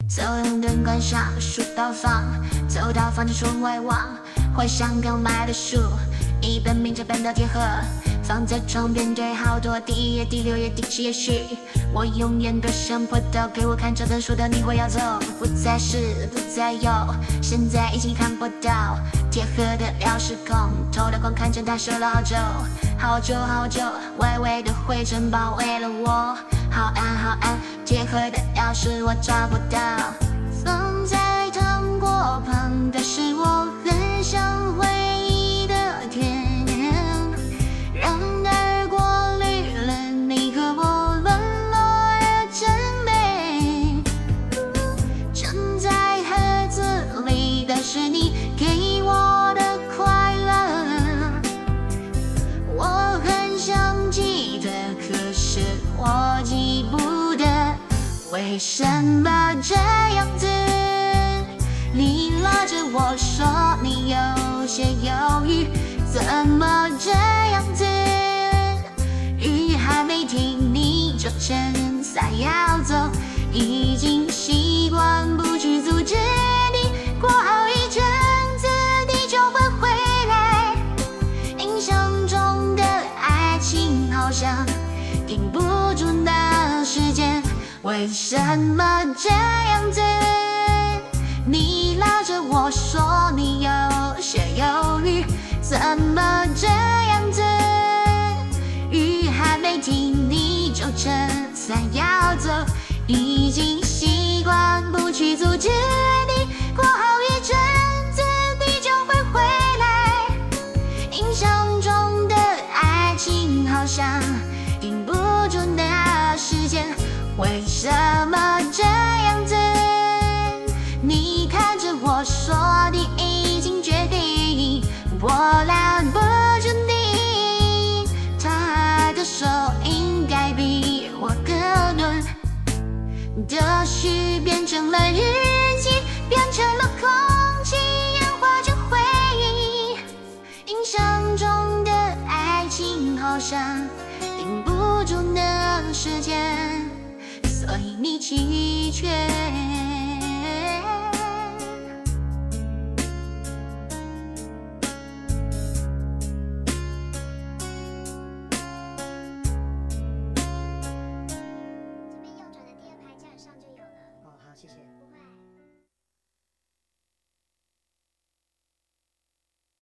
走用灯关上，书到放，走到房间窗外望，怀想刚买的书，一本名这本的铁盒，放在床边堆好多，第1页、第6页、第7页序。我永远都想不到，给我看这本书的你会要走，不再是，不再有，现在已经看不到。铁盒的钥匙孔，透了光，看见它收了好久，好久好久，微微的灰尘包围了我，好暗好暗，铁盒的钥匙我找不到。放在糖果旁的是我很想回忆的甜，让耳果绿了你和我沦落的真美。盛在盒子里的是你给我的快乐，我很想记得，可是我记不得为什么这样子。你拉着我说你有些犹豫，怎么这样子？雨还没停你就撑伞要走，已经习惯不去阻止你，过好一阵子你就会回来。印象中的爱情好像停不住那时间，为什么这样子？你拉着我说你有些犹豫，怎么这样子？雨还没停你就撑伞要走，已经习惯不去阻止你，过好一阵子你就会回来。印象中的爱情好像停不住那时间，为什么这样子？你看着我说你已经决定，我拦不住你，他的手应该比我更钝的序变成了日记，变成了空气，氧化成回忆。印象中的爱情好像停不住那时间，所以你弃权。